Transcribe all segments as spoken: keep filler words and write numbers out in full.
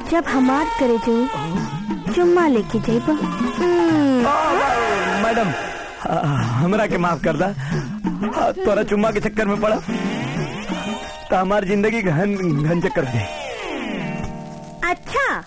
जब हमार करे जाऊ चुम्मा लेके जाइबा। मैडम हमरा के माफ कर दा, तोरा चुम्मा के चक्कर में पड़ा तो हमारी जिंदगी घन घन चक्कर दे। अच्छा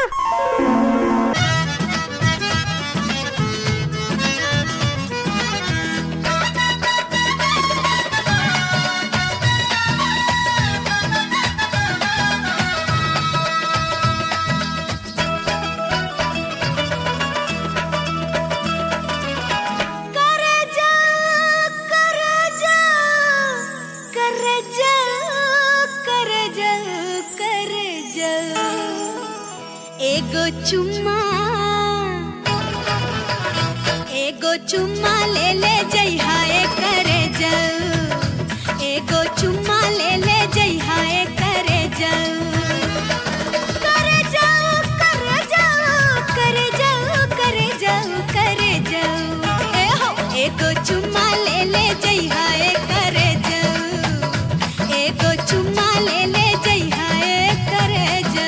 एगो चुम्मा एगो चुम्मा ले ले जइहा ए करे जाऊ, एगो चुम्मा ले ले जइहा ए करे जाऊ, करे जाऊ करे जाऊ करे जाऊ करे जाऊ करे जाऊ ए हो एगो चुम्मा ले ले जइहा ए करे जाऊ, एगो चुम्मा ले ले जइहा ए करे जाऊ।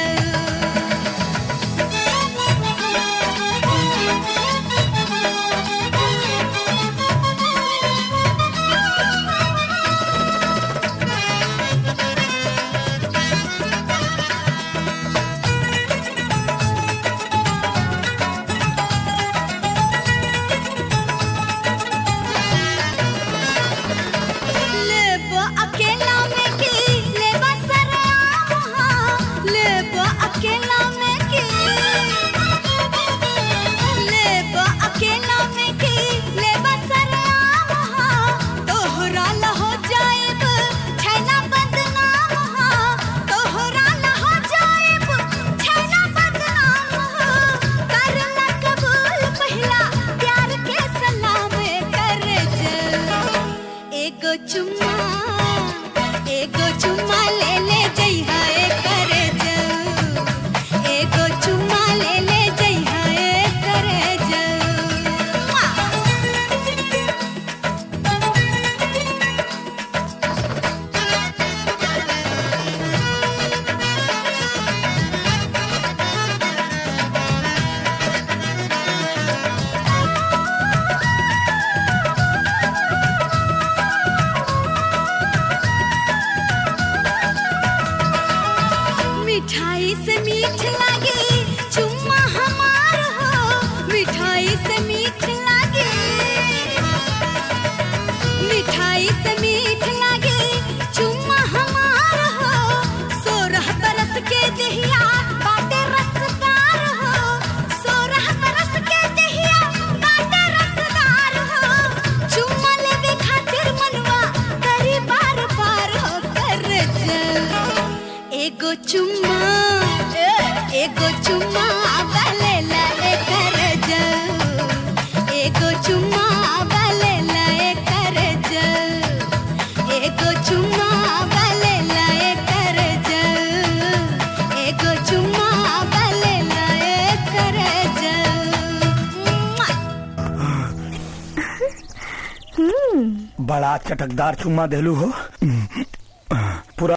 एगो चुम्मा एगो चुम्मा ले ले जइहा ए करे जाऊ, एगो चुम्मा ले ले जइहा ए करे जाऊ। मिठाई से मीठ लागे चुम्मा हमार हो, मिठाई से मीठ लागे, मिठाई से मीठ लागे चुम्मा हमार हो, सोरह बरस के दहिया बाटे रसदार हो, सोरह बरस के दहिया बाटे रसदार हो, चुम्मा लेवे खातिर मनवा करी बार बार हो कर जाऊ। एगो चुम्मा एगो चुम्मा ले ले ए कर जाऊ, एगो चुम्मा ले ले ए कर जाऊ, एगो चुम्मा ले ले ए कर जाऊ, एगो चुम्मा ले ले ए कर जाऊ। बड़ा चटकदार चुम्मा देलू हो।